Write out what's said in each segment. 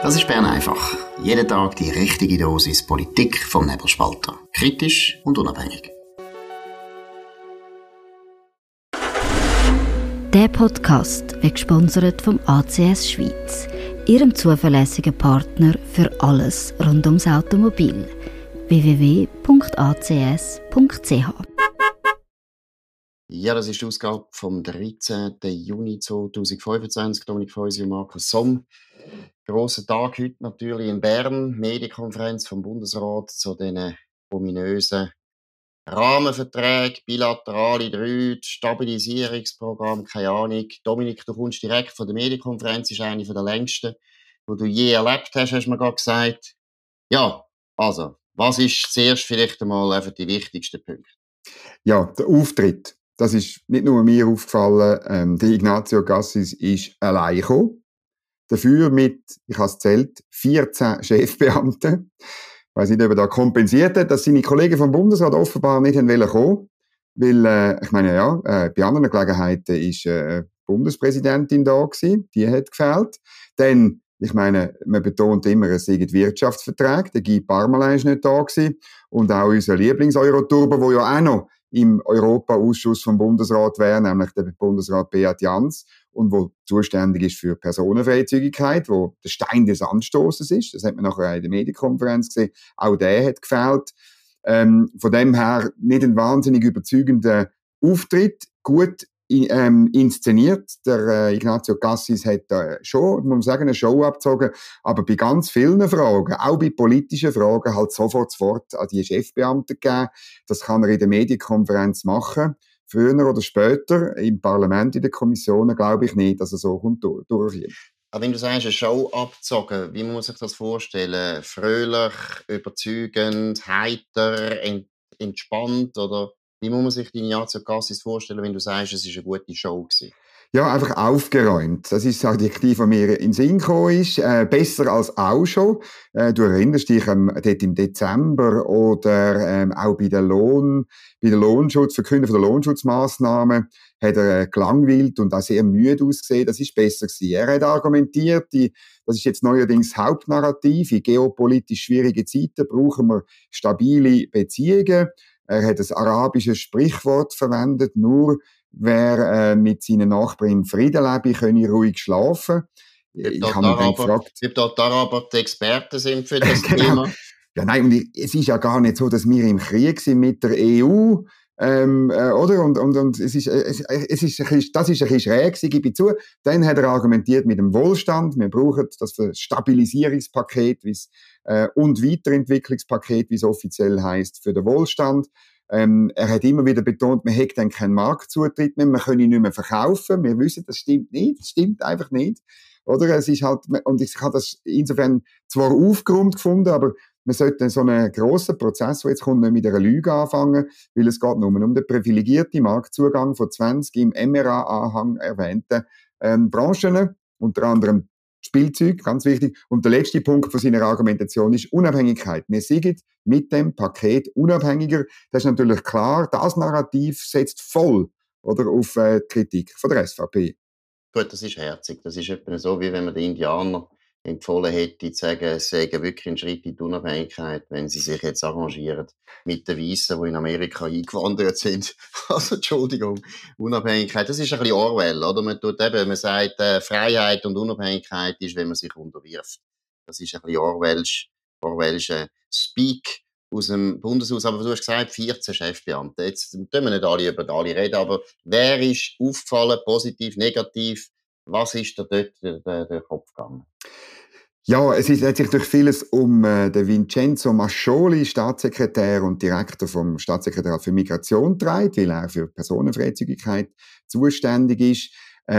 Das ist Bern einfach. Jeden Tag die richtige Dosis Politik vom Nebelspalter. Kritisch und unabhängig. Der Podcast wird gesponsert vom ACS Schweiz, Ihrem zuverlässigen Partner für alles rund ums Automobil. www.acs.ch. Ja, das ist die Ausgabe vom 13. Juni 2025. Dominik Feusi und Markus Somm. Grosser Tag heute natürlich in Bern. Medienkonferenz vom Bundesrat zu den ominösen Rahmenverträgen, bilaterale 3, Stabilisierungsprogramm, keine Ahnung. Dominik, du kommst direkt von der Medienkonferenz, ist eine der längsten, die du je erlebt hast, hast du mir gerade gesagt. Ja, also, was ist zuerst vielleicht einmal einfach die wichtigsten Punkte? Ja, der Auftritt. Das ist nicht nur mir aufgefallen. Der Ignazio Cassis ist allein gekommen. Dafür mit, ich habe es gezählt, 14 Chefbeamten. Ich weiss nicht, ob er da kompensiert hat, dass seine Kollegen vom Bundesrat offenbar nicht kommen wollten. Weil, ich meine, ja, bei anderen Gelegenheiten ist Bundespräsidentin da gewesen. Die hat gefehlt. Dann, ich meine, man betont immer, es sei Wirtschaftsverträge. Der Guy Parmelin ist nicht da gewesen. Und auch unser Lieblings-Euroturbo, der ja auch noch im Europa-Ausschuss vom Bundesrat wäre, nämlich der Bundesrat Beat Jans, und wo zuständig ist für Personenfreizügigkeit, wo der Stein des Anstoßes ist. Das hat man nachher in der Medienkonferenz gesehen. Auch der hat gefehlt. Von dem her nicht ein wahnsinnig überzeugender Auftritt, gut inszeniert. Der Ignazio Cassis hat schon, muss man sagen, eine Show abgezogen, aber bei ganz vielen Fragen, auch bei politischen Fragen, halt sofort das Wort an die Chefbeamten gegeben. Das kann er in der Medienkonferenz machen. Früher oder später, im Parlament, in den Kommissionen, glaube ich nicht, dass er so durchkommt. Aber wenn du sagst, eine Show abgezogen, wie muss man sich das vorstellen? Fröhlich, überzeugend, heiter, entspannt? Oder wie muss man sich die Ignazio Cassis vorstellen, wenn du sagst, es war eine gute Show gewesen? Ja, einfach aufgeräumt. Das ist das Adjektiv, das mir in den Sinn gekommen ist. Besser als auch schon. Du erinnerst dich dort im Dezember oder auch bei der Verkündung der Lohnschutzmaßnahmen hat er gelangweilt und auch sehr müde ausgesehen. Das ist besser gewesen. Er hat argumentiert, das ist jetzt neuerdings Hauptnarrativ. In geopolitisch schwierigen Zeiten brauchen wir stabile Beziehungen. Er hat ein arabisches Sprichwort verwendet, nur wer mit seinen Nachbarn in Frieden lebe, könne ruhig schlafen. Ich habe mich dann gefragt, ob dort die Araber die Experten sind für das genau. Thema. Ja, nein, und es ist ja gar nicht so, dass wir im Krieg sind mit der EU, oder? Und das ist ein bisschen schräg, gebe ich zu. Dann hat er argumentiert mit dem Wohlstand. Wir brauchen das Stabilisierungspaket, und Weiterentwicklungspaket, wie es offiziell heißt, für den Wohlstand. Er hat immer wieder betont, man hätte dann keinen Marktzutritt mehr, man könne nicht mehr verkaufen. Wir wissen, das stimmt nicht, das stimmt einfach nicht. Oder? Es ist halt, und ich habe das insofern zwar aufgeräumt gefunden, aber man sollte so einen grossen Prozess, der jetzt kommt, nicht mit einer Lüge anfangen, weil es geht nur um den privilegierten Marktzugang von 20 im MRA-Anhang erwähnten Branchen, unter anderem Spielzeug, ganz wichtig. Und der letzte Punkt von seiner Argumentation ist Unabhängigkeit. Wir sind mit dem Paket unabhängiger. Das ist natürlich klar, das Narrativ setzt voll oder, auf die Kritik von der SVP. Gut, das ist herzig. Das ist etwa so, wie wenn man den Indianern empfohlen hätte, zu sagen, es sei wirklich ein Schritt in die Unabhängigkeit, wenn sie sich jetzt arrangieren mit den Weißen, die in Amerika eingewandert sind. Also, Entschuldigung, Unabhängigkeit, das ist ein bisschen Orwell, oder? Man sagt, Freiheit und Unabhängigkeit ist, wenn man sich unterwirft. Das ist ein bisschen Orwellscher Speak aus dem Bundeshaus. Aber du hast gesagt, 14 Chefbeamte. Jetzt tun wir nicht alle über alle reden, aber wer ist aufgefallen, positiv, negativ? Was ist da dort der Kopf gegangen? Ja, hat sich durch vieles um den Vincenzo Mascioli, Staatssekretär und Direktor vom Staatssekretariat für Migration dreht, weil er für Personenfreizügigkeit zuständig ist.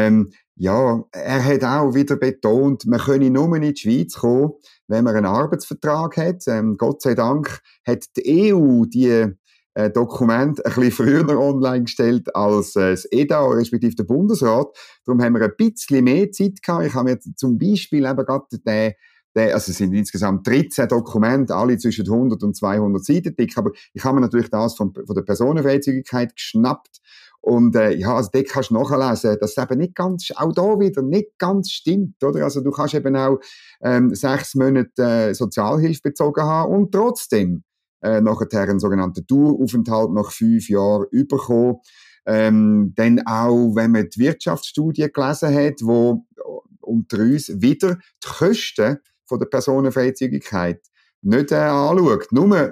Ja, er hat auch wieder betont, man könne nur in die Schweiz kommen, wenn man einen Arbeitsvertrag hat. Gott sei Dank hat die EU die Dokument ein bisschen früher online gestellt als das EDA, respektive der Bundesrat. Darum haben wir ein bisschen mehr Zeit gehabt. Ich habe mir zum Beispiel eben gerade Also es sind insgesamt 13 Dokumente, alle zwischen 100 und 200 Seiten dick, aber ich habe mir natürlich das von der Personenfreizügigkeit geschnappt. Und also dort kannst du nachlesen, dass es eben nicht ganz, auch da wieder nicht ganz stimmt, oder? Also du kannst eben auch 6 Monate Sozialhilfe bezogen haben und trotzdem nachher einen sogenannten Daueraufenthalt nach 5 Jahren bekommen. Dann auch, wenn man die Wirtschaftsstudie gelesen hat, wo unter uns wieder die Kosten von der Personenfreizügigkeit nicht anschaut, nur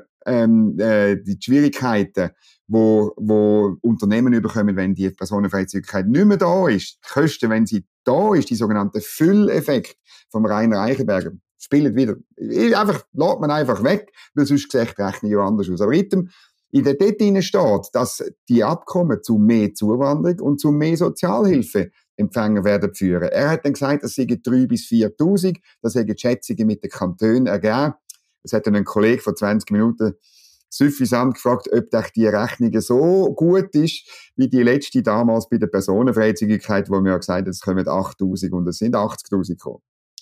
die Schwierigkeiten, wo Unternehmen bekommen, wenn die Personenfreizügigkeit nicht mehr da ist. Die Kosten, wenn sie da ist, die sogenannte Fülleffekt vom Rainer Eichenberger, spielt wieder. Lässt man einfach weg, weil sonst sieht die Rechnung ja anders aus. Aber in der dort steht, dass die Abkommen zu mehr Zuwanderung und zu mehr Sozialhilfeempfänger werden führen. Er hat dann gesagt, es seien 3.000 bis 4.000, das seien die Schätzungen mit den Kantonen ergeben. Es hat dann ein Kollege vor 20 Minuten suffisant gefragt, ob die Rechnung so gut ist, wie die letzte damals bei der Personenfreizügigkeit, wo wir ja gesagt haben, es kommen 8.000 und es sind 80.000 gekommen.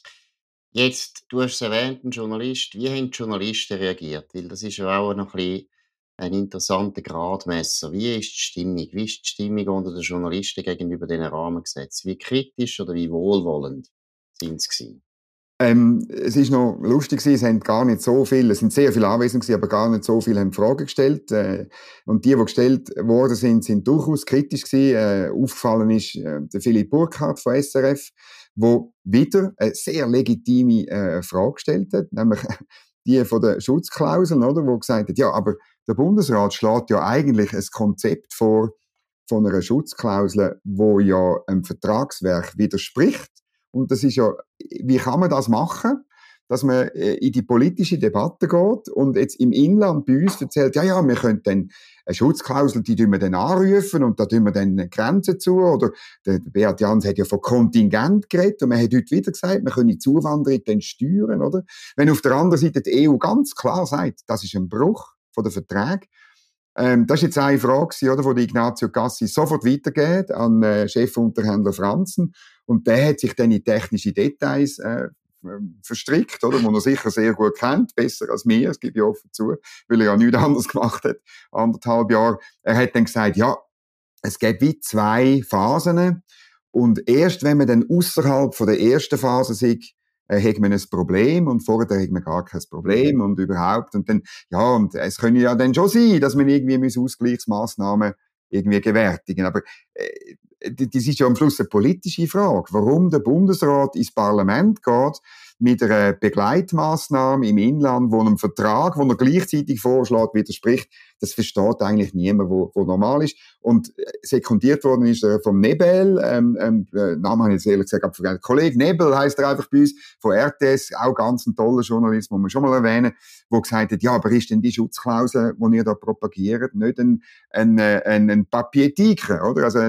Jetzt, du hast es erwähnt, ein Journalist. Wie haben die Journalisten reagiert? Weil das ist ja auch noch ein bisschen ein interessanter Gradmesser. Wie ist die Stimmung? Wie ist die Stimmung unter den Journalisten gegenüber diesen Rahmengesetzen? Wie kritisch oder wie wohlwollend sind sie gewesen? Es ist noch lustig gewesen, es haben gar nicht so viele, es sind sehr viele anwesend gewesen, aber gar nicht so viele haben Fragen gestellt. Und die gestellt worden sind durchaus kritisch gewesen. Aufgefallen ist der Philipp Burkhardt von SRF, wo wieder eine sehr legitime Frage gestellt hat, nämlich die von der Schutzklauseln, oder, wo gesagt hat, ja, aber der Bundesrat schlägt ja eigentlich ein Konzept vor von einer Schutzklausel, wo ja einem Vertragswerk widerspricht. Und das ist ja, wie kann man das machen, dass man in die politische Debatte geht und jetzt im Inland bei uns erzählt, ja, wir können dann eine Schutzklausel, die tun wir dann anrufen und da tun wir dann eine Grenze zu, oder der Beat Jans hat ja von Kontingent geredet und man hat heute wieder gesagt, wir können die Zuwanderung dann steuern, oder? Wenn auf der anderen Seite die EU ganz klar sagt, das ist ein Bruch von der Verträge. Das ist jetzt eine Frage, oder, wo die Ignazio Cassis sofort weitergeht an Chefunterhändler Franzen. Und der hat sich dann in technische Details verstrickt, oder, wo er sicher sehr gut kennt, besser als mir, das gebe ich offen zu, weil er ja nichts anderes gemacht hat, 1,5 Jahre. Er hat dann gesagt, ja, es gibt wie 2 Phasen und erst wenn man dann außerhalb von der ersten Phase sieht, hat man ein Problem und vorher hat man gar kein Problem und überhaupt und dann, ja, und es können ja dann schon sein, dass man irgendwie Ausgleichsmaßnahmen irgendwie gewärtigen, aber das ist ja am Schluss eine politische Frage, warum der Bundesrat ins Parlament geht mit einer Begleitmaßnahme im Inland, wo einem Vertrag, wo er gleichzeitig vorschlägt, widerspricht, das versteht eigentlich niemand, wo normal ist. Und sekundiert worden ist er vom Nebel, Namen habe ich jetzt ehrlich gesagt vergessen. Kollege Nebel heisst er einfach bei uns, von RTS, auch ganz ein toller Journalist, muss man schon mal erwähnen, wo gesagt hat, ja, aber ist denn die Schutzklausel, die ihr da propagiert, nicht ein Papier-Tiger, oder? Also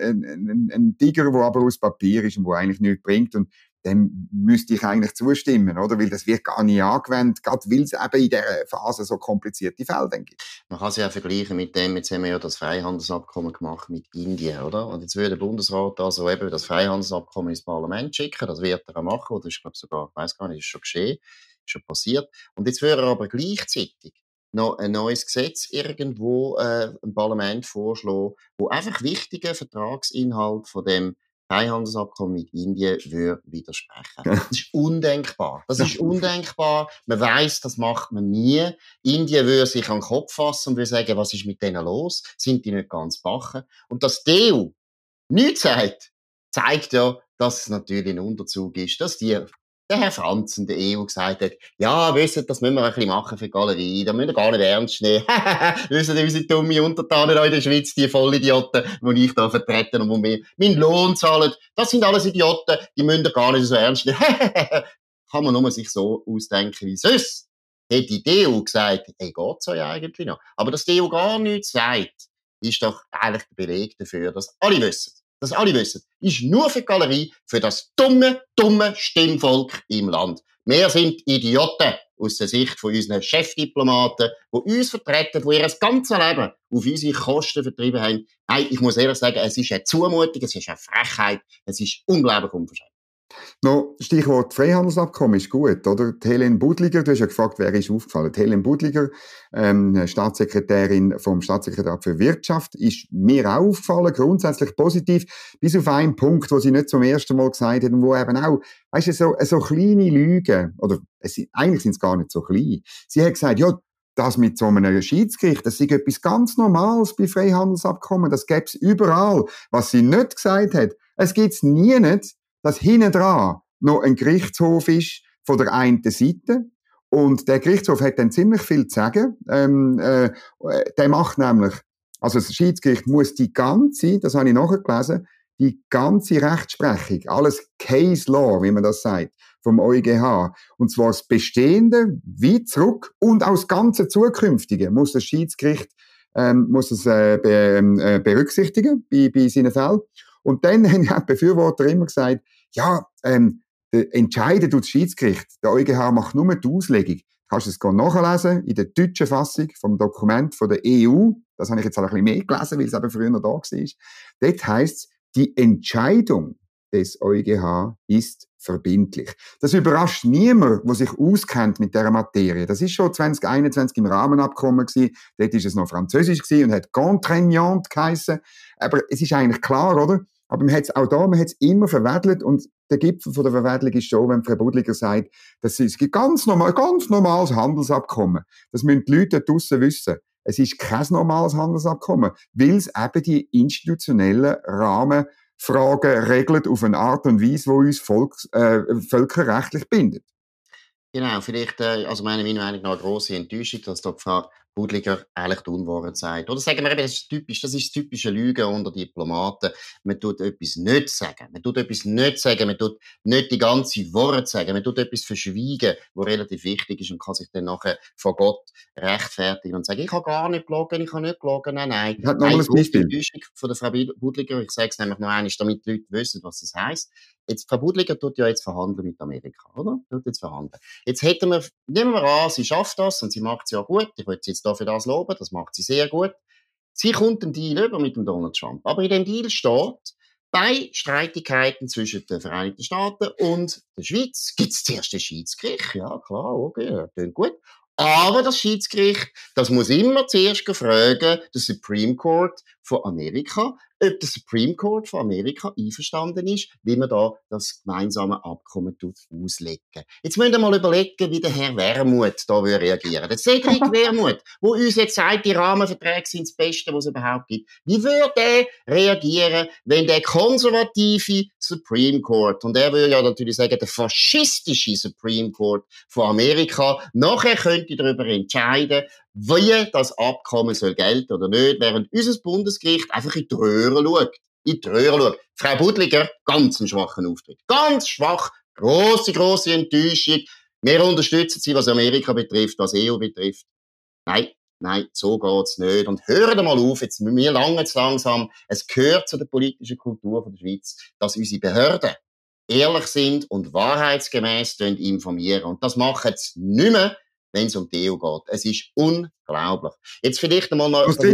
ein Tiger, der aber aus Papier ist und der eigentlich nichts bringt. Und dem müsste ich eigentlich zustimmen, oder? Weil das wird gar nicht angewendet, gerade weil es eben in dieser Phase so komplizierte Fälle gibt. Man kann es ja vergleichen mit dem, jetzt haben wir ja das Freihandelsabkommen gemacht mit Indien, oder? Und jetzt würde der Bundesrat also eben das Freihandelsabkommen ins Parlament schicken, das wird er auch machen, oder ist, glaube sogar, ich weiss gar nicht, ist schon geschehen, ist schon passiert. Und jetzt würde er aber gleichzeitig noch ein neues Gesetz irgendwo im Parlament vorschlagen, wo einfach wichtige Vertragsinhalt von dem Freihandelsabkommen mit Indien würde widersprechen. Das ist undenkbar. Das ist undenkbar. Man weiss, das macht man nie. Indien würde sich an den Kopf fassen und würde sagen, was ist mit denen los? Sind die nicht ganz bachen? Und dass die EU nichts sagt, zeigt ja, dass es natürlich ein Unterzug ist, dass der Herr Franzen der EU gesagt hat, ja, wisst, das müssen wir ein bisschen machen für die Galerie, da müssen wir gar nicht ernst nehmen. Wissen unsere dumme Untertanen in der Schweiz, die Vollidioten, die ich da vertreten und die mir meinen Lohn zahlen, das sind alles Idioten, die müssen gar nicht so ernst nehmen. Kann man nur sich so ausdenken wie sonst. Hätte die EU gesagt, hey, geht's euch eigentlich noch? Aber dass die EU gar nichts sagt, ist doch eigentlich der Beleg dafür, dass alle wissen, ist nur für die Galerie, für das dumme Stimmvolk im Land. Wir sind Idioten aus der Sicht von unseren Chefdiplomaten, die uns vertreten, die ihr ganzes Leben auf unsere Kosten vertrieben haben. Nein, ich muss ehrlich sagen, es ist eine Zumutung, es ist eine Frechheit, es ist unglaublich unverschämt. No, Stichwort Freihandelsabkommen ist gut, oder? Die Helen Budliger, du hast ja gefragt, wer ist aufgefallen. Die Helen Budliger, Staatssekretärin vom Staatssekretariat für Wirtschaft, ist mir auch aufgefallen, grundsätzlich positiv, bis auf einen Punkt, wo sie nicht zum ersten Mal gesagt hat und wo eben auch, weißt du, so kleine Lügen, oder eigentlich sind es gar nicht so klein. Sie hat gesagt, ja, das mit so einem Schiedsgericht, das ist etwas ganz Normales bei Freihandelsabkommen, das gäbe es überall. Was sie nicht gesagt hat, es gibt es nie nicht, dass hinten dran noch ein Gerichtshof ist von der einen Seite. Und der Gerichtshof hat dann ziemlich viel zu sagen. Der macht nämlich, also das Schiedsgericht muss die ganze, das habe ich nachgelesen, die ganze Rechtsprechung, alles Case Law, wie man das sagt, vom EuGH, und zwar das Bestehende, wie zurück, und auch das ganze Zukünftige muss das Schiedsgericht berücksichtigen bei seinen Fällen. Und dann haben die Befürworter immer gesagt, ja, entscheiden tut das Schiedsgericht. Der EuGH macht nur die Auslegung. Du kannst es nachlesen in der deutschen Fassung vom Dokument von der EU. Das habe ich jetzt auch ein bisschen mehr gelesen, weil es eben früher noch da war. Dort heisst es, die Entscheidung des EuGH ist verbindlich. Das überrascht niemand, der sich auskennt mit dieser Materie. Das ist schon 2021 im Rahmenabkommen gewesen. Dort ist es noch französisch gewesen und hat contraignant geheissen. Aber es ist eigentlich klar, oder? Aber man hat es immer verwedelt, und der Gipfel von der Verwedlung ist schon, wenn Frau Budliger sagt, das ist ein ganz normales Handelsabkommen. Das müssen die Leute da draussen wissen. Es ist kein normales Handelsabkommen, weil es eben die institutionellen Rahmenfragen regelt auf eine Art und Weise, die uns völkerrechtlich bindet. Genau, vielleicht, also meiner Meinung nach eine grosse Enttäuschung, dass da Frau Budliger eigentlich die Unwahrheit sagt. Oder sagen wir eben, das ist das typische Lügen unter Diplomaten. Man tut etwas nicht sagen. Man tut nicht die ganze Wahrheit sagen. Man tut etwas verschweigen, was relativ wichtig ist, und kann sich dann nachher vor Gott rechtfertigen und sagen, ich habe gar nicht gelogen, nein. Hat noch mal ein Beispiel. Enttäuschung von der Frau Budliger. Ich sage es nämlich noch einmal, damit die Leute wissen, was das heisst. Jetzt, Frau Budliger tut ja jetzt verhandeln mit Amerika, oder? Jetzt nehmen wir an, sie schafft das und sie macht es ja gut. Ich würde sie jetzt dafür das loben, das macht sie sehr gut. Sie kommt einen Deal über mit dem Donald Trump. Aber in dem Deal steht, bei Streitigkeiten zwischen den Vereinigten Staaten und der Schweiz gibt es zuerst ein Schiedsgericht. Ja, klar, okay, das klingt gut. Aber das Schiedsgericht, das muss immer zuerst fragen, der Supreme Court von Amerika, ob der Supreme Court von Amerika einverstanden ist, wie man da das gemeinsame Abkommen auslegen. Jetzt müssen wir mal überlegen, wie der Herr Wermuth da reagieren. Der Cedric Wermuth, der uns jetzt sagt, die Rahmenverträge sind das Beste, was es überhaupt gibt. Wie würde er reagieren, wenn der konservative Supreme Court, und er würde ja natürlich sagen, der faschistische Supreme Court von Amerika, nachher könnte darüber entscheiden, wie das Abkommen soll gelten oder nicht, während unser Bundesgericht einfach in die Röhre schaut. Frau Budliger, ganz einen schwachen Auftritt. Ganz schwach, grosse Enttäuschung. Wir unterstützen sie, was Amerika betrifft, was EU betrifft. Nein, so geht's nicht. Und hören mal auf, jetzt, wir langen jetzt langsam. Es gehört zu der politischen Kultur von der Schweiz, dass unsere Behörden ehrlich sind und wahrheitsgemäss informieren. Und das machen sie nicht mehr, wenn es um die EU geht. Es ist unglaublich. Jetzt vielleicht einmal noch... Ein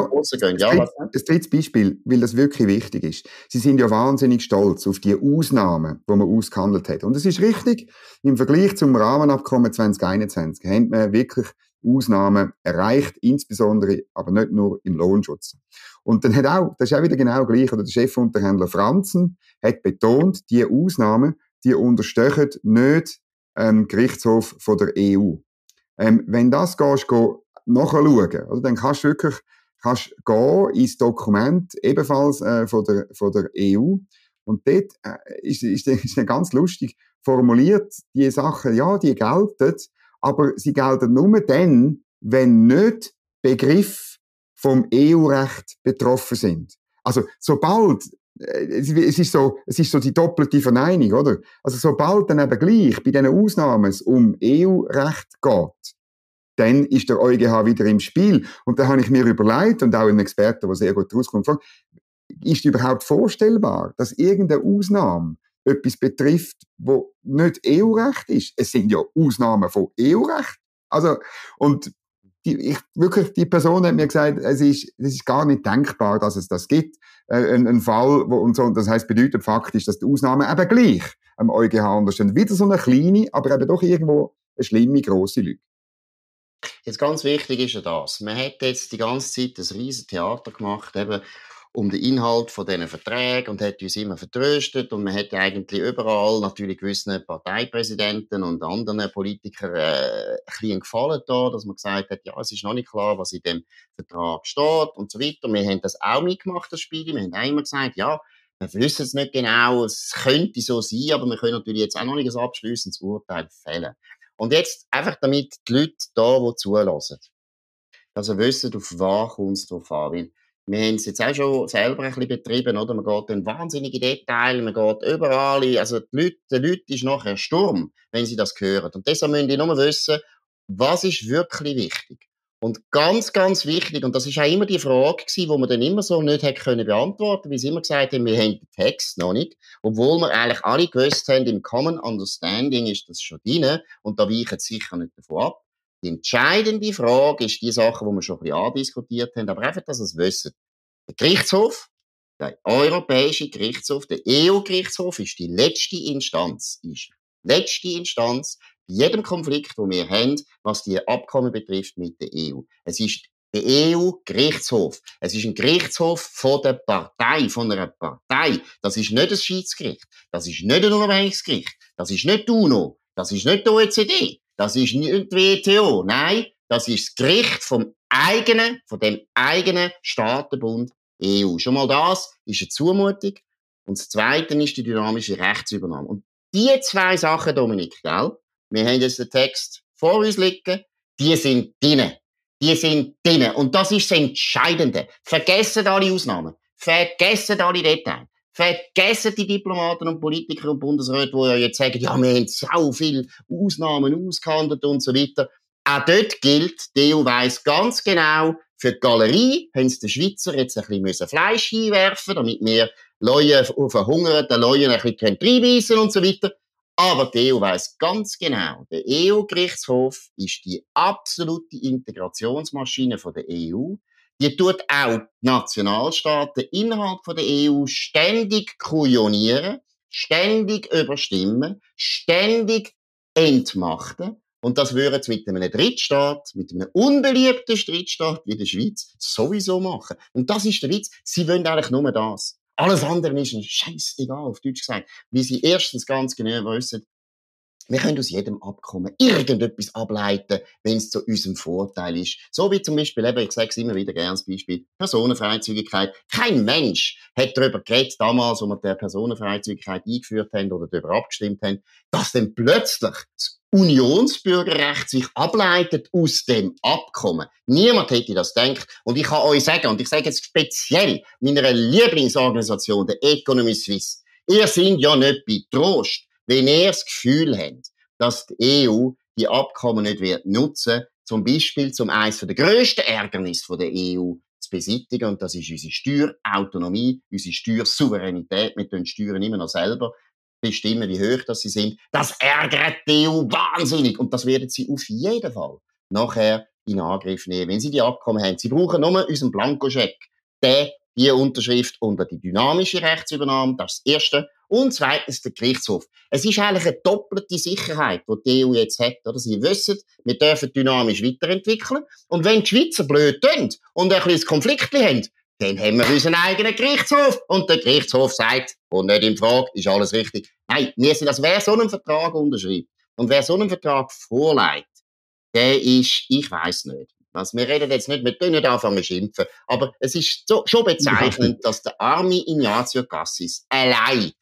drittes Beispiel, weil das wirklich wichtig ist. Sie sind ja wahnsinnig stolz auf die Ausnahmen, die man ausgehandelt hat. Und es ist richtig, im Vergleich zum Rahmenabkommen 2021 haben wir wirklich Ausnahmen erreicht, insbesondere, aber nicht nur im Lohnschutz. Und dann das ist auch wieder genau gleich, oder der Chefunterhändler Franzen hat betont, die Ausnahmen, die unterstehen nicht Gerichtshof von der EU. Wenn das nachschauen, also dann kannst du wirklich gehen ins Dokument, ebenfalls von der EU, und dort ist ganz lustig formuliert, die Sachen, ja, die gelten, aber sie gelten nur dann, wenn nicht Begriffe vom EU-Recht betroffen sind. Also sobald es ist so die doppelte Verneinung, oder? Also sobald dann eben gleich bei diesen Ausnahmen es um EU-Recht geht, dann ist der EuGH wieder im Spiel. Und da habe ich mir überlegt, und auch ein Experte, der sehr gut rauskommt, gefragt, ist überhaupt vorstellbar, dass irgendeine Ausnahme etwas betrifft, wo nicht EU-Recht ist? Es sind ja Ausnahmen von EU-Recht. Also, und die Person hat mir gesagt, es ist gar nicht denkbar, dass es das gibt. Ein Fall, das heisst, bedeutet faktisch, dass die Ausnahmen eben gleich am EuGH unterstehen. Wieder so eine kleine, aber eben doch irgendwo eine schlimme, grosse Lüge. Jetzt ganz wichtig ist ja das. Man hat jetzt die ganze Zeit ein riesen Theater gemacht, eben um den Inhalt von diesen Verträgen und hat uns immer vertröstet und man hat eigentlich überall natürlich gewissen Parteipräsidenten und anderen Politikern ein bisschen gefallen da, dass man gesagt hat, ja, es ist noch nicht klar, was in dem Vertrag steht und so weiter. Wir haben das auch mitgemacht, das Spiel. Wir haben auch immer gesagt, ja, wir wissen es nicht genau, es könnte so sein, aber wir können natürlich jetzt auch noch nicht ein abschließendes Urteil fällen. Und jetzt einfach damit die Leute da, die zulassen, also wissen, auf was kommt es drauf an. Weil wir haben es jetzt auch schon selber ein bisschen betrieben, oder? Man geht in wahnsinnige Details, man geht überall in, also den Leuten ist nachher Sturm, wenn sie das hören. Und deshalb müssen die nur wissen, was ist wirklich wichtig. Und ganz, ganz wichtig, und das ist auch immer die Frage gewesen, die man dann immer so nicht hätte können beantworten, weil sie immer gesagt haben, wir haben den Text noch nicht, obwohl wir eigentlich alle gewusst haben, im Common Understanding ist das schon drin, und da weichen sie sicher nicht davon ab. Die entscheidende Frage ist die Sache, die wir schon ein bisschen andiskutiert haben, aber einfach, dass ihr es wisst. Der Gerichtshof, der Europäische Gerichtshof, der EU-Gerichtshof ist die letzte Instanz, bei jedem Konflikt, den wir haben, was die Abkommen betrifft mit der EU. Es ist der EU-Gerichtshof. Es ist ein Gerichtshof von der Partei, von einer Partei. Das ist nicht ein Schiedsgericht. Das ist nicht ein unabhängiges Gericht. Das ist nicht die UNO. Das ist nicht die OECD. Das ist nicht die WTO. Nein, das ist das Gericht von dem eigenen Staatenbund EU. Schon mal das ist eine Zumutung. Und das Zweite ist die dynamische Rechtsübernahme. Und die zwei Sachen, Dominik, gell? Wir haben jetzt den Text vor uns liegen. Die sind drin. Und das ist das Entscheidende. Vergessen alle Ausnahmen. Vergessen alle Details. Vergessen die Diplomaten und Politiker und Bundesräte, die ja jetzt sagen, ja, wir haben so viele Ausnahmen ausgehandelt und so weiter. Auch dort gilt, die EU weiss ganz genau, für die Galerie haben sie den Schweizer jetzt ein bisschen Fleisch einwerfen, damit wir verhungerten Leuten ein bisschen reinbeissen und so weiter. Aber die EU weiss ganz genau, der EU-Gerichtshof ist die absolute Integrationsmaschine von der EU. Die tut auch die Nationalstaaten innerhalb von der EU ständig kujonieren, ständig überstimmen, ständig entmachten. Und das würden sie mit einem Drittstaat, mit einem unbeliebten Drittstaat wie der Schweiz sowieso machen. Und das ist der Witz. Sie wollen eigentlich nur das. Alles andere ist ein Scheissegal, auf Deutsch gesagt. Weil sie erstens ganz genau wissen, wir können aus jedem Abkommen irgendetwas ableiten, wenn es zu unserem Vorteil ist. So wie zum Beispiel, ich sage es immer wieder gerne als Beispiel, Personenfreizügigkeit. Kein Mensch hat darüber geredet, damals, als wir die Personenfreizügigkeit eingeführt haben oder darüber abgestimmt haben, dass dann plötzlich das Unionsbürgerrecht sich ableitet aus dem Abkommen. Niemand hätte das gedacht. Und ich kann euch sagen, und ich sage jetzt speziell meiner Lieblingsorganisation, der Economy Suisse, ihr seid ja nicht bei Trost, wenn ihr das Gefühl habt, dass die EU die Abkommen nicht wird nutzen, zum Beispiel zum eines der grössten Ärgernisse der EU zu beseitigen, und das ist unsere Steuerautonomie, unsere Steuersouveränität. Wir tun Steuern immer noch selber bestimmen, wie hoch das sie sind. Das ärgert die EU wahnsinnig, und das werden sie auf jeden Fall nachher in Angriff nehmen, wenn sie die Abkommen haben. Sie brauchen nur unseren Blankoscheck, die Unterschrift unter die dynamische Rechtsübernahme, das ist das Erste. Und zweitens der Gerichtshof. Es ist eigentlich eine doppelte Sicherheit, die EU jetzt hat. Oder? Sie wissen, wir dürfen dynamisch weiterentwickeln. Und wenn die Schweizer blöd tun und ein bisschen Konflikt haben, dann haben wir unseren eigenen Gerichtshof. Und der Gerichtshof sagt, und nicht in Frage, ist alles richtig. Nein, wir sind, also wer so einen Vertrag unterschreibt und wer so einen Vertrag vorlegt, der ist, ich weiss nicht. Also wir reden jetzt nicht, wir können nicht anfangen zu schimpfen, aber es ist so, schon bezeichnend, dass der arme Ignazio Cassis allein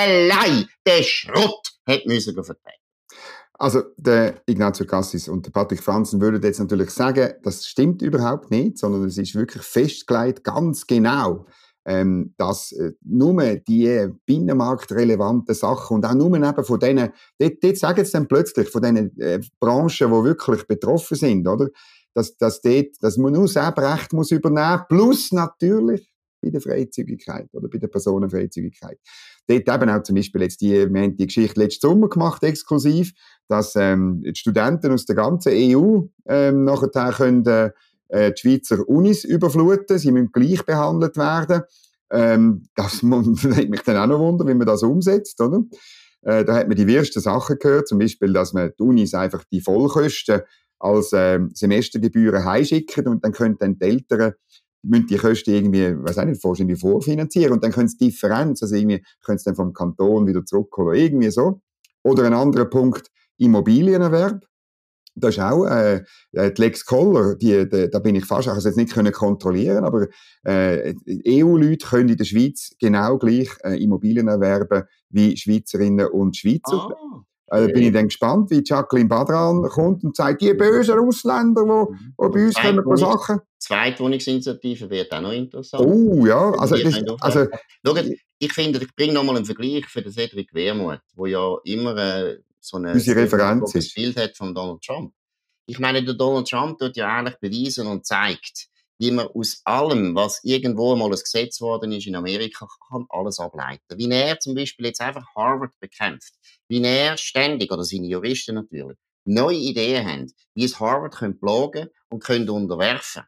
den Schrott hat müssen vertreten. Also der Ignazio Cassis und der Patrick Franzen würden jetzt natürlich sagen, das stimmt überhaupt nicht, sondern es ist wirklich festgelegt, ganz genau, dass nur die binnenmarktrelevanten Sachen und auch nur eben von denen, dort sagen sie dann plötzlich, von diesen Branchen, die wirklich betroffen sind, oder? Dass man nur das Recht muss übernehmen, plus natürlich bei der Freizügigkeit oder bei der Personenfreizügigkeit. Dort eben auch zum Beispiel wir haben die Geschichte letzten Sommer gemacht, exklusiv, dass die Studenten aus der ganzen EU nachher können die Schweizer Unis überfluten, sie müssen gleich behandelt werden. Das hat mich dann auch noch wundern, wie man das umsetzt, oder? Da hat man die wirsten Sachen gehört, zum Beispiel, dass man die Unis einfach die Vollkosten als Semestergebühren heimschicken und dann können dann die Eltern müssen die Kosten irgendwie, weiß ich nicht, wahrscheinlich vorfinanzieren und dann können sie die Differenz, also irgendwie können sie dann vom Kanton wieder zurückholen, irgendwie so. Oder ein anderer Punkt, Immobilienerwerb. Das ist auch die Lex Koller, da bin ich fast, also jetzt nicht können kontrollieren, aber EU-Leute können in der Schweiz genau gleich Immobilien erwerben wie Schweizerinnen und Schweizer. Bin ich dann gespannt, wie Jacqueline Badran kommt und sagt, die bösen Ausländer, die bei uns kommen Sachen. Zweitwohnungsinitiative wird auch noch interessant. Oh ja, Schau, ich finde, ich bringe nochmal einen Vergleich für den Cedric Wermuth, der ja immer so ein Bild hat von Donald Trump. Ich meine, der Donald Trump tut ja eigentlich beweisen und zeigt, wie man aus allem, was irgendwo mal ein Gesetz worden ist in Amerika, kann alles ableiten. Wie er zum Beispiel jetzt einfach Harvard bekämpft. Wie er ständig, oder seine Juristen natürlich, neue Ideen haben, wie es Harvard plagen und können unterwerfen.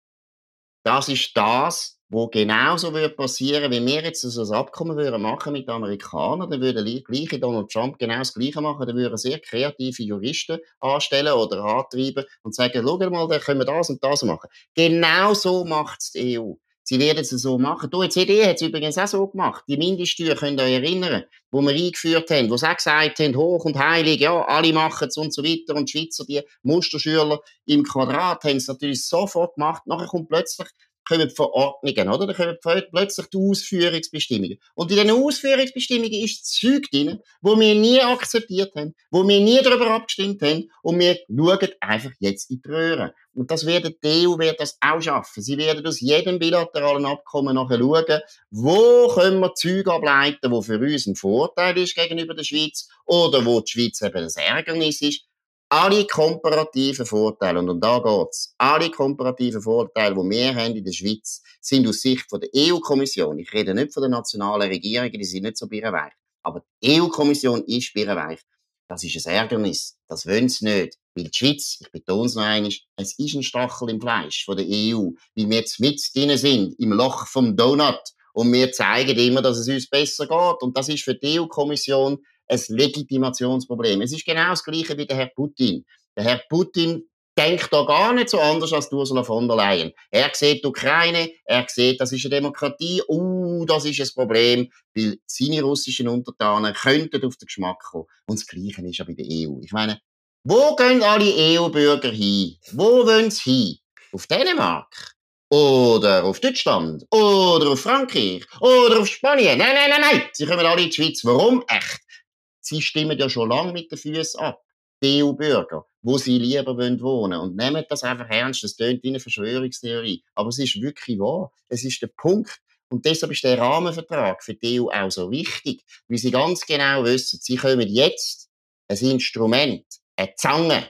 Das ist das, was genauso passieren würde, wenn wir jetzt so ein Abkommen machen mit den Amerikanern, dann würde der gleiche Donald Trump genau das Gleiche machen, dann würde sehr kreative Juristen anstellen oder antreiben und sagen, schau mal, dann können wir das und das machen. Genau so macht es die EU. Sie werden es so machen. Die OECD hat es übrigens auch so gemacht. Die Mindeststeuer, könnt ihr euch erinnern, wo wir eingeführt haben, wo sie auch gesagt haben, hoch und heilig, ja, alle machen es und so weiter. Und die Schweizer, die Musterschüler im Quadrat, haben es natürlich sofort gemacht. Nachher kommen die Verordnungen, oder? Da kommen plötzlich die Ausführungsbestimmungen. Und in diesen Ausführungsbestimmungen ist das Zeug drin, wo wir nie akzeptiert haben, wo wir nie darüber abgestimmt haben, und wir schauen einfach jetzt in die Röhre. Und das die EU wird das auch schaffen. Sie werden aus jedem bilateralen Abkommen nachher schauen, wo können wir Zeug ableiten, wo für uns ein Vorteil ist gegenüber der Schweiz, oder wo die Schweiz eben ein Ärgernis ist. Alle komparativen Vorteile, und um da geht's, alle komparativen Vorteile, die wir haben in der Schweiz, sind aus Sicht von der EU-Kommission, ich rede nicht von den nationalen Regierungen, die sind nicht so birrenweich, aber die EU-Kommission ist birrenweich. Das ist ein Ärgernis. Das wollen sie nicht. Weil die Schweiz, ich betone es noch einmal, es ist ein Stachel im Fleisch von der EU, weil wir jetzt mit drin sind, im Loch vom Donut, und wir zeigen immer, dass es uns besser geht, und das ist für die EU-Kommission ein Legitimationsproblem. Es ist genau das Gleiche wie der Herr Putin. Der Herr Putin denkt da gar nicht so anders als Ursula von der Leyen. Er sieht die Ukraine, er sieht, das ist eine Demokratie, das ist ein Problem, weil seine russischen Untertanen könnten auf den Geschmack kommen. Und das Gleiche ist ja bei der EU. Ich meine, wo gehen alle EU-Bürger hin? Wo wollen sie hin? Auf Dänemark? Oder auf Deutschland? Oder auf Frankreich? Oder auf Spanien? Nein. Sie kommen alle in die Schweiz. Warum? Echt? Sie stimmen ja schon lange mit den Füßen ab, die EU-Bürger, wo sie lieber wohnen wollen. Und nehmen das einfach ernst. Das tönt wie eine Verschwörungstheorie. Aber es ist wirklich wahr. Es ist der Punkt. Und deshalb ist der Rahmenvertrag für die EU auch so wichtig, weil sie ganz genau wissen, sie kommen jetzt ein Instrument, eine Zange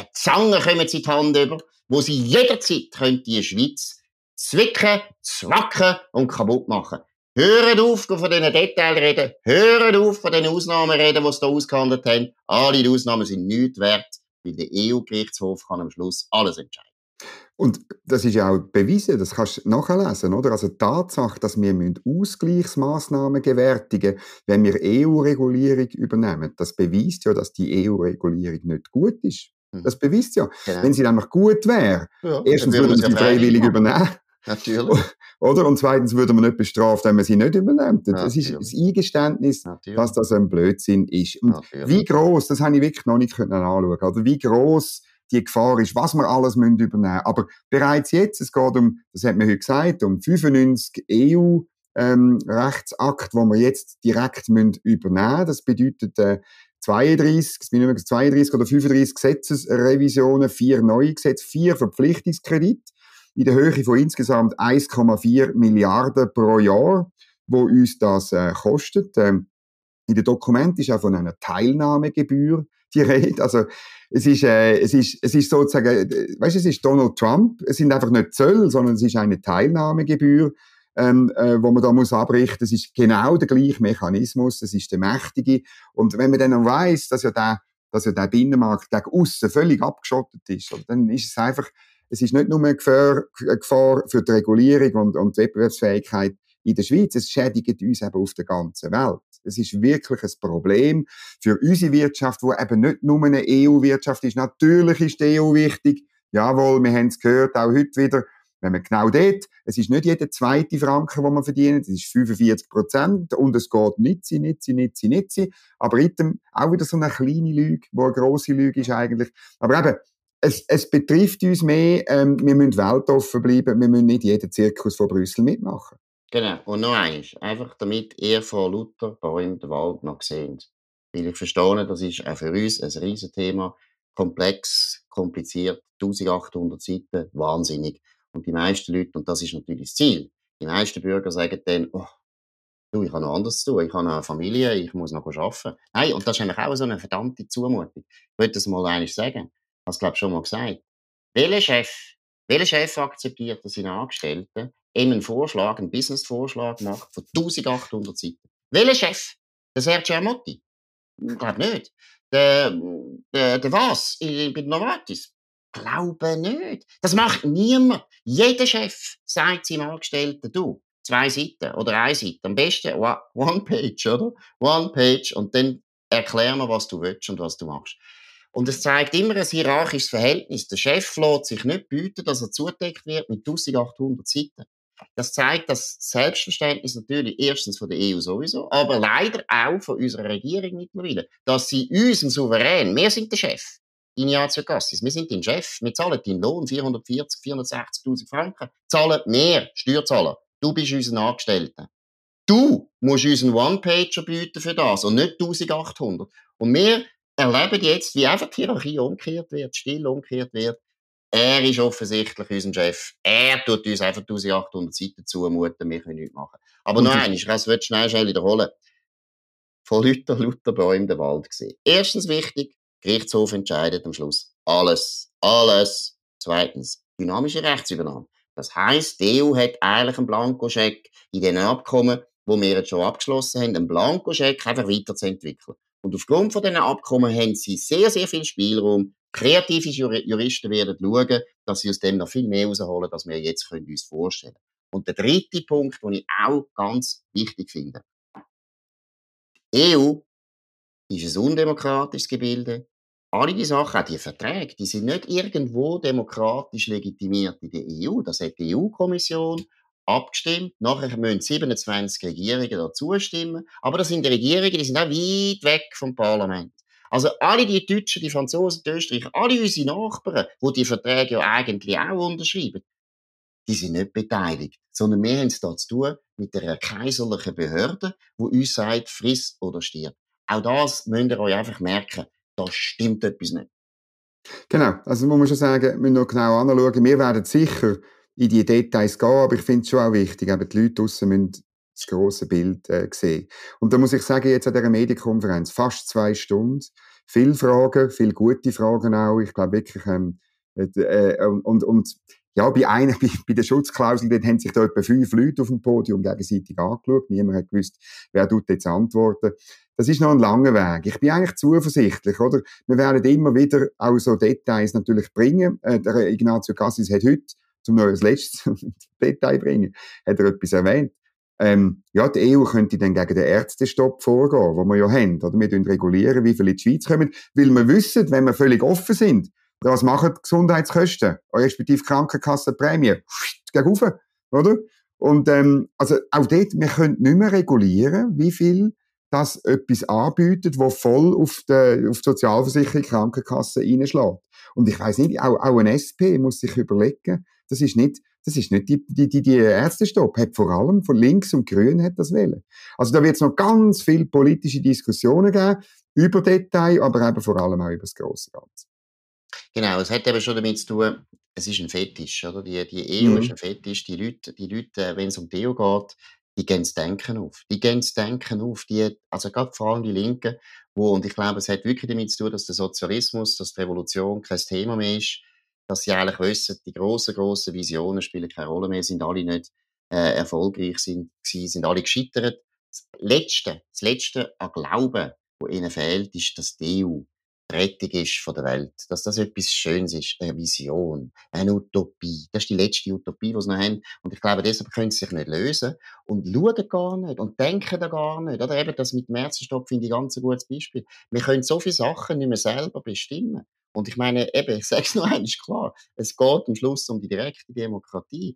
kommen sie in die Hand über, wo sie jederzeit die Schweiz zwicken, zwacken und kaputt machen. Hört auf, von diesen Details reden. Hört auf, von diesen Ausnahmen reden, die sie da ausgehandelt haben. Alle die Ausnahmen sind nichts wert, weil der EU-Gerichtshof kann am Schluss alles entscheiden. Und das ist ja auch bewiesen, das kannst du nachlesen, oder? Also die Tatsache, dass wir Ausgleichsmaßnahmen gewärtigen müssen, wenn wir EU-Regulierung übernehmen, das beweist ja, dass die EU-Regulierung nicht gut ist. Das beweist ja. Genau. Wenn sie nämlich gut wäre, erstens würden wir sie freiwillig übernehmen. Natürlich. Oder? Und zweitens würde man nicht bestraft, wenn man sie nicht übernimmt. Das ist das Eingeständnis, dass das ein Blödsinn ist. Und wie gross, das habe ich wirklich noch nicht anschauen, oder wie gross die Gefahr ist, was wir alles übernehmen müssen. Aber bereits jetzt, es geht um, das hat man heute gesagt, um 95 EU-Rechtsakte, die wir jetzt direkt übernehmen müssen. Das bedeutet 32 oder 35 Gesetzesrevisionen, 4 neue Gesetze, 4 Verpflichtungskredite in der Höhe von insgesamt 1,4 Milliarden pro Jahr, wo uns das kostet. In den Dokumenten ist auch von einer Teilnahmegebühr die Rede. Also es ist sozusagen, weißt du, es ist Donald Trump. Es sind einfach nicht Zölle, sondern es ist eine Teilnahmegebühr, wo man da muss abrichten. Es ist genau der gleiche Mechanismus. Es ist der mächtige. Und wenn man dann weiss, dass ja der Binnenmarkt gegen aussen völlig abgeschottet ist, dann ist es einfach, es ist nicht nur eine Gefahr für die Regulierung und die Wettbewerbsfähigkeit in der Schweiz, es schädigt uns eben auf der ganzen Welt. Es ist wirklich ein Problem für unsere Wirtschaft, die eben nicht nur eine EU-Wirtschaft ist. Natürlich ist die EU wichtig. Jawohl, wir haben es gehört, auch heute wieder. Wenn man genau dort, es ist nicht jeder zweite Franken, den man verdient, es ist 45% und es geht nicht. Aber item auch wieder so eine kleine Lüge, die eine grosse Lüge ist eigentlich. Aber eben, es betrifft uns mehr, wir müssen weltoffen bleiben, wir müssen nicht jeden Zirkus von Brüssel mitmachen. Genau. Und noch eins, einfach damit ihr von lauter Bäumen den Wald noch seht. Weil ich verstehe, das ist auch für uns ein Riesenthema. Komplex, kompliziert, 1800 Seiten, wahnsinnig. Und die meisten Leute, und das ist natürlich das Ziel, die meisten Bürger sagen dann, oh, du, ich habe noch anderes zu tun, ich habe noch eine Familie, ich muss noch arbeiten. Nein, und das ist eigentlich auch so eine verdammte Zumutung. Ich wollte das mal eines sagen. Ich habe es, glaube ich, schon mal gesagt. Welcher Chef akzeptiert, dass seine Angestellten ihm einen Vorschlag, einen Business-Vorschlag macht von 1800 Seiten? Welcher Chef? Der Sergio Amotti? Ich glaube nicht. Der was? Bei der Novartis? Glaube nicht. Das macht niemand. Jeder Chef sagt seinem Angestellten, du, 2 Seiten oder 1 Seite. Am besten One Page, oder? One Page und dann erklär mir, was du willst und was du machst. Und es zeigt immer ein hierarchisches Verhältnis. Der Chef lässt sich nicht bieten, dass er zugedeckt wird mit 1800 Seiten. Das zeigt das Selbstverständnis natürlich erstens von der EU sowieso, aber leider auch von unserer Regierung mittlerweile, dass sie uns, Souverän, wir sind der Chef, Ignazio Cassis, wir sind dein Chef, wir zahlen deinen Lohn, 440, 460.000 Franken, zahlen mehr Steuerzahler, du bist unser Angestellter. Du musst uns einen One-Pager bieten für das und nicht 1800. Und wir erleben jetzt, wie einfach die Hierarchie umgekehrt wird, still umgekehrt wird. Er ist offensichtlich unser Chef. Er tut uns einfach 1800 Seiten zumuten, wir können nichts machen. Aber noch eines, ich will es schnell wiederholen. Von lauter Bäumen den Wald gesehen. Erstens wichtig, Gerichtshof entscheidet am Schluss alles. Alles. Zweitens, dynamische Rechtsübernahme. Das heisst, die EU hat eigentlich einen Blankoscheck in den Abkommen, wo wir jetzt schon abgeschlossen haben, einen Blankoscheck einfach weiterzuentwickeln. Und aufgrund von diesen Abkommen haben sie sehr, sehr viel Spielraum. Kreative Juristen werden schauen, dass sie aus dem noch viel mehr rausholen, als wir jetzt uns vorstellen können. Und der dritte Punkt, den ich auch ganz wichtig finde. Die EU ist ein undemokratisches Gebilde. Alle die Sachen, auch die Verträge, die sind nicht irgendwo demokratisch legitimiert in der EU. Das hat die EU-Kommission abgestimmt. Nachher müssen 27 Regierungen dazu stimmen. Aber das sind die Regierungen, die sind auch weit weg vom Parlament. Also alle die Deutschen, die Franzosen, die Österreicher, alle unsere Nachbarn, die Verträge ja eigentlich auch unterschreiben, die sind nicht beteiligt, sondern wir haben es da zu tun mit einer kaiserlichen Behörde, die uns sagt, friss oder stirb. Auch das müsst ihr euch einfach merken, da stimmt etwas nicht. Genau, also muss man schon sagen, wir müssen noch genau anschauen. Wir werden sicher in die Details gehen, aber ich finde es schon auch wichtig, eben die Leute draussen müssen das grosse Bild sehen. Und da muss ich sagen, jetzt an dieser Medienkonferenz, fast 2 Stunden, viele Fragen, viele gute Fragen auch, ich glaube wirklich, ja, bei der Schutzklausel, dort haben sich da etwa 5 Leute auf dem Podium gegenseitig angeschaut. Niemand hat gewusst, wer tut jetzt antworten. Das ist noch ein langer Weg. Ich bin eigentlich zuversichtlich, oder? Wir werden immer wieder auch so Details natürlich bringen. Der Ignazio Cassis hat heute, zum noch das letzte Detail bringen, hat er etwas erwähnt. Ja, die EU könnte dann gegen den Ärztestopp vorgehen, den wir ja haben. Oder? Wir regulieren, wie viele in die Schweiz kommen, weil wir wissen, wenn wir völlig offen sind, was machen die Gesundheitskosten, respektive Krankenkassenprämie, gegen rauf, oder? Und also auch dort, wir können nicht mehr regulieren, wie viel das etwas anbietet, wo voll auf die Sozialversicherung, Krankenkasse reinschlägt. Und ich weiss nicht, auch ein SP muss sich überlegen, das ist nicht die Ärztestopp, hat vor allem von links und grün hat das wählen. Also da wird es noch ganz viele politische Diskussionen geben, über Detail, aber eben vor allem auch über das grosse Ganze. Genau, es hat eben schon damit zu tun, es ist ein Fetisch, oder? Die EU ist ein Fetisch. Die Leute, wenn es um die EU geht, die gehen das Denken auf. Also gerade vor allem die Linken, und ich glaube, es hat wirklich damit zu tun, dass der Sozialismus, dass die Revolution kein Thema mehr ist, dass sie eigentlich wissen, die grossen Visionen spielen keine Rolle mehr, sind alle nicht erfolgreich sind alle gescheitert. Das Letzte an Glauben, wo ihnen fehlt, ist, dass die EU die Rettung ist von der Welt. Dass das etwas Schönes ist, eine Vision, eine Utopie. Das ist die letzte Utopie, die sie noch haben. Und ich glaube, deshalb können sie sich nicht lösen und schauen gar nicht und denken da gar nicht. Oder eben das mit dem Ärztestopp finde ich ganz ein gutes Beispiel. Wir können so viele Sachen nicht mehr selber bestimmen. Und ich meine, eben, ich sage es noch einmal, ist klar, es geht am Schluss um die direkte Demokratie.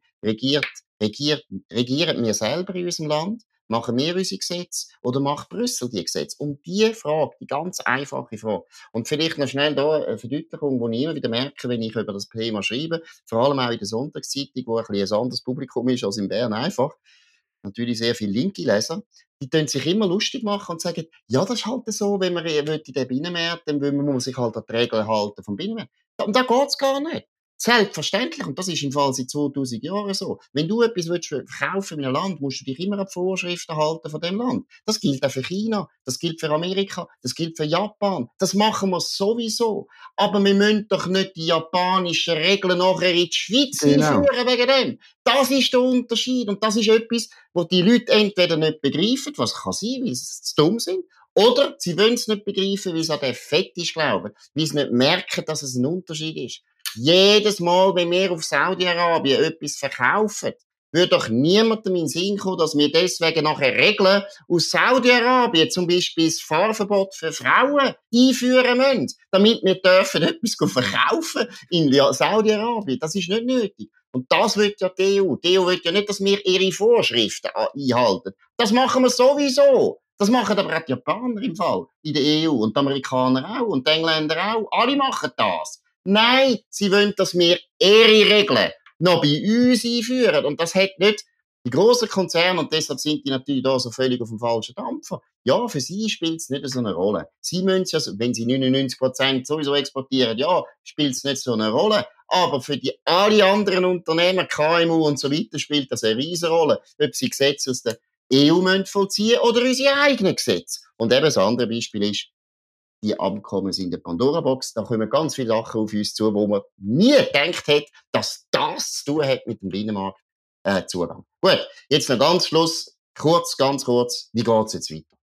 Regieren wir selber in unserem Land? Machen wir unsere Gesetze oder macht Brüssel die Gesetze? Um die Frage, die ganz einfache Frage. Und vielleicht noch schnell da eine Verdeutlichung, die ich immer wieder merke, wenn ich über das Thema schreibe, vor allem auch in der Sonntagszeitung, wo ein bisschen ein anderes Publikum ist als in Bern einfach. Natürlich sehr viele linke Leser, die tun sich immer lustig machen und sagen, ja, das ist halt so, wenn man in den Binnenmarkt, dann muss man sich halt an die Regeln halten vom Binnenmarkt. Und da geht's gar nicht. Selbstverständlich, und das ist im Fall seit 2000 Jahren so. Wenn du etwas verkaufen in einem Land, musst du dich immer an die Vorschriften halten von dem Land. Das gilt auch für China, das gilt für Amerika, das gilt für Japan. Das machen wir sowieso. Aber wir müssen doch nicht die japanischen Regeln nachher in die Schweiz einführen wegen dem. Das ist der Unterschied. Und das ist etwas, wo die Leute entweder nicht begreifen, was kann sein, weil sie zu dumm sind, oder sie wollen es nicht begreifen, weil sie an den Fetisch glauben, weil sie nicht merken, dass es ein Unterschied ist. Jedes Mal, wenn wir auf Saudi-Arabien etwas verkaufen, würde doch niemandem in den Sinn kommen, dass wir deswegen nachher Regeln aus Saudi-Arabien, zum Beispiel das Fahrverbot für Frauen, einführen müssen, damit wir dürfen etwas verkaufen in Saudi-Arabien. Das ist nicht nötig. Und das will ja die EU. Die EU will ja nicht, dass wir ihre Vorschriften einhalten. Das machen wir sowieso. Das machen aber auch die Japaner im Fall in der EU und die Amerikaner auch und die Engländer auch. Alle machen das. Nein, sie wollen, dass wir ihre Regeln noch bei uns einführen. Und das hat nicht die grossen Konzerne, und deshalb sind die natürlich da so völlig auf dem falschen Dampfer. Ja, für sie spielt es nicht so eine Rolle. Sie müssen ja, wenn sie 99% sowieso exportieren, ja, spielt es nicht so eine Rolle. Aber für die alle anderen Unternehmen, KMU und so weiter, spielt das eine riesen Rolle. Ob sie Gesetze aus der EU vollziehen oder unsere eigenen Gesetze. Und eben das andere Beispiel ist, die Abkommen sind in der Pandora-Box. Da kommen ganz viele Sachen auf uns zu, wo man nie gedacht hat, dass das zu tun hat mit dem Binnenmarkt Zugang. Gut, jetzt noch ganz Schluss, ganz kurz, wie geht's jetzt weiter?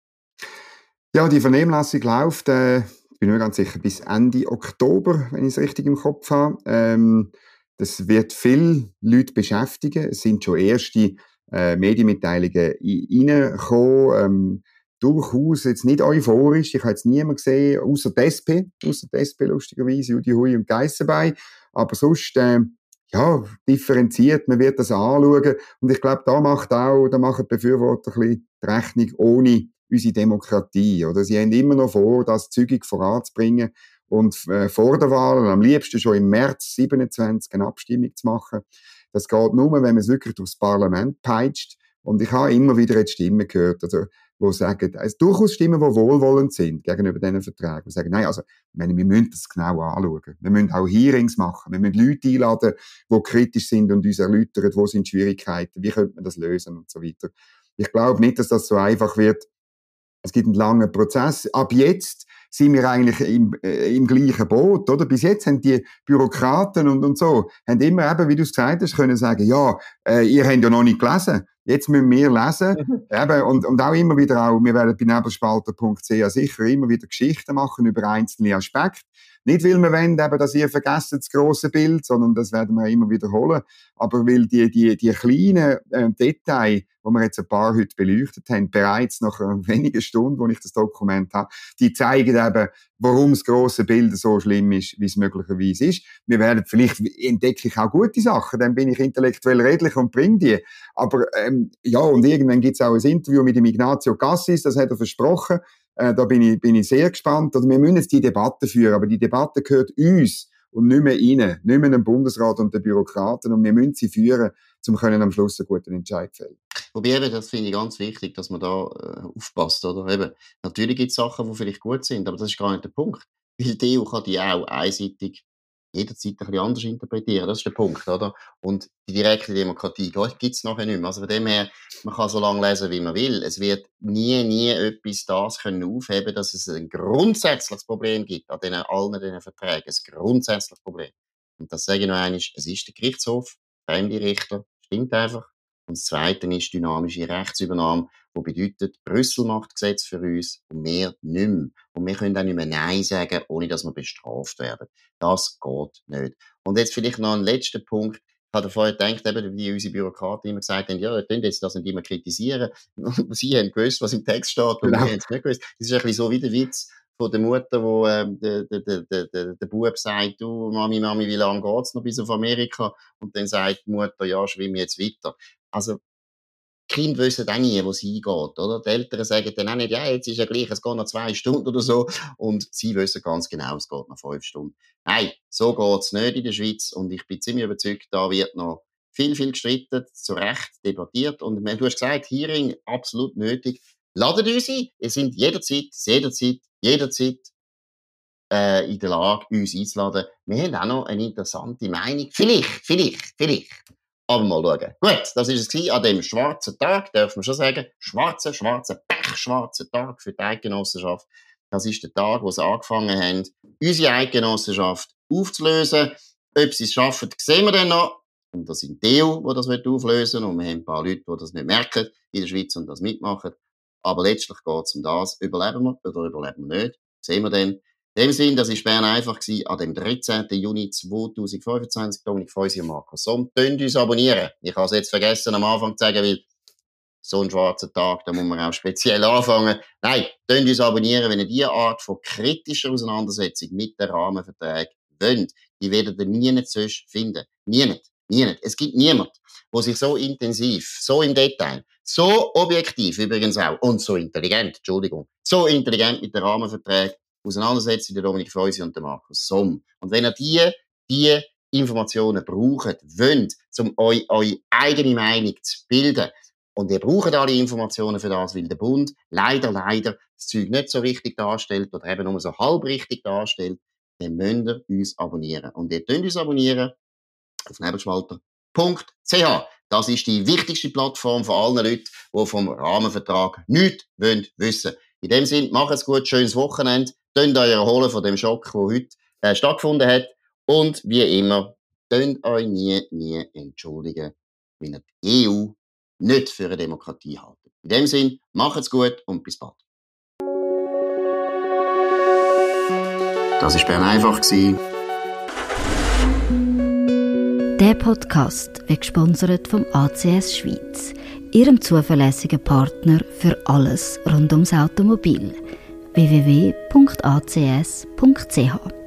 Ja, die Vernehmlassung läuft, ich bin mir ganz sicher, bis Ende Oktober, wenn ich es richtig im Kopf habe. Das wird viele Leute beschäftigen. Es sind schon erste Medienmitteilungen reingekommen. Durchaus jetzt nicht euphorisch. Ich habe jetzt niemanden gesehen, außer die SP lustigerweise, Judi Hui und Geissenbei. Aber sonst, ja, differenziert, man wird das anschauen. Und ich glaube, da machen die Befürworter ein bisschen die Rechnung ohne unsere Demokratie. Oder sie haben immer noch vor, das zügig voranzubringen und vor der Wahl, am liebsten schon im März 27 eine Abstimmung zu machen. Das geht nur, wenn man es wirklich durchs Parlament peitscht. Und ich habe immer wieder jetzt Stimmen gehört, also, die sagen, also durchaus Stimmen, die wohlwollend sind gegenüber diesen Verträgen. Die sagen, nein, also, wir müssen das genau anschauen. Wir müssen auch Hearings machen. Wir müssen Leute einladen, die kritisch sind und uns erläutern, wo sind Schwierigkeiten, wie könnte man das lösen und so weiter. Ich glaube nicht, dass das so einfach wird. Es gibt einen langen Prozess. Ab jetzt sind wir eigentlich im gleichen Boot, oder? Bis jetzt haben die Bürokraten und so, haben immer eben, wie du es gesagt hast, können sagen, ja, ihr habt ja noch nicht gelesen. Jetzt müssen wir lesen. Eben, und auch immer wieder wir werden bei nebelspalter.ch sicher immer wieder Geschichten machen über einzelne Aspekte. Nicht, weil wir wollen, eben, dass ihr vergesst das grosse Bild, sondern das werden wir immer wiederholen. Aber weil die kleinen Details, die wir jetzt ein paar heute beleuchtet haben, bereits nach wenigen Stunden, wo ich das Dokument habe, die zeigen eben, warum das grosse Bild so schlimm ist, wie es möglicherweise ist. Wir werden vielleicht entdecke ich auch gute Sachen, dann bin ich intellektuell redlich und bringe die. Aber ja, und irgendwann gibt es auch ein Interview mit dem Ignazio Cassis, das hat er versprochen. Da bin ich sehr gespannt. Also wir müssen jetzt die Debatte führen, aber die Debatte gehört uns und nicht mehr ihnen, nicht mehr dem Bundesrat und den Bürokraten. Und wir müssen sie führen, um am Schluss einen guten Entscheid zu fällen. Wobei eben, das finde ich ganz wichtig, dass man da aufpasst, oder? Eben, natürlich gibt es Sachen, die vielleicht gut sind, aber das ist gar nicht der Punkt. Weil die EU kann die auch einseitig jederzeit ein bisschen anders interpretieren. Das ist der Punkt, oder? Und die direkte Demokratie gibt es nachher nicht mehr. Also von dem her, man kann so lange lesen, wie man will. Es wird nie etwas das können aufheben, dass es ein grundsätzliches Problem gibt an allen diesen Verträgen. Ein grundsätzliches Problem. Und das sage ich noch einmal, es ist der Gerichtshof, fremde Richter, stimmt einfach. Und das Zweite ist dynamische Rechtsübernahme, die bedeutet, Brüssel macht Gesetze für uns und wir nicht mehr. Und wir können auch nicht mehr Nein sagen, ohne dass wir bestraft werden. Das geht nicht. Und jetzt vielleicht noch ein letzter Punkt. Ich habe vorher gedacht, eben, wie unsere Bürokraten immer gesagt haben, ja, ihr könnt jetzt das nicht immer kritisieren. Sie haben gewusst, was im Text steht, und wir haben es nicht gewusst. Das ist ein bisschen so wie der Witz von der Mutter, wo der Bub sagt, du, Mami, wie lange geht's noch bis auf Amerika? Und dann sagt die Mutter, ja, schwimm jetzt weiter. Also, die Kinder wissen auch nie, wo es hingeht, oder? Die Eltern sagen dann auch nicht, ja, jetzt ist ja gleich, es geht noch 2 Stunden oder so. Und sie wissen ganz genau, es geht noch 5 Stunden. Nein, so geht's nicht in der Schweiz. Und ich bin ziemlich überzeugt, da wird noch viel gestritten, zu Recht debattiert. Und du hast gesagt, Hearing absolut nötig. Ladet uns ein. Ihr seid jederzeit in der Lage, uns einzuladen. Wir haben auch noch eine interessante Meinung. Vielleicht. Aber mal schauen. Gut, das war es an dem schwarzen Tag, darf man schon sagen. Pechschwarzen Tag für die Eidgenossenschaft. Das ist der Tag, wo sie angefangen haben, unsere Eidgenossenschaft aufzulösen. Ob sie es schaffen, sehen wir dann noch. Und das sind die EU, die das auflösen. Und wir haben ein paar Leute, die das nicht merken in der Schweiz und das mitmachen. Aber letztlich geht es um das. Überleben wir oder überleben wir nicht? Sehen wir dann. In dem Sinn, das war Bern einfach an dem 13. Juni 2025. Dominik Feusi und Markus Somm. Könnt uns abonnieren. Ich habe es jetzt vergessen am Anfang zu sagen, weil so ein schwarzer Tag, da muss man auch speziell anfangen. Nein, könnt uns abonnieren, wenn ihr diese Art von kritischer Auseinandersetzung mit den Rahmenverträgen wollt. Die werdet ihr nie sonst finden. Nie. Es gibt niemanden, der sich so intensiv, so im Detail, so objektiv übrigens auch und so intelligent mit den Rahmenverträgen auseinandersetzt wie der Dominik Feusi und der Markus Somm. Und wenn ihr die Informationen braucht, wollt, um eure eigene Meinung zu bilden, und ihr braucht alle Informationen für das, weil der Bund leider das Zeug nicht so richtig darstellt oder eben nur so halb richtig darstellt, dann müsst ihr uns abonnieren. Und ihr könnt uns abonnieren auf nebelspalter.ch. Das ist die wichtigste Plattform von allen Leuten, die vom Rahmenvertrag nichts wissen wollen. In dem Sinne, macht es gut, schönes Wochenende. Könnt euch erholen von dem Schock, der heute stattgefunden hat. Und wie immer, könnt euch nie entschuldigen, wenn ihr die EU nicht für eine Demokratie haltet. In dem Sinne, macht es gut und bis bald. Das war Bern einfach. Der Podcast wird gesponsert vom ACS Schweiz, ihrem zuverlässigen Partner für alles rund ums Automobil. www.acs.ch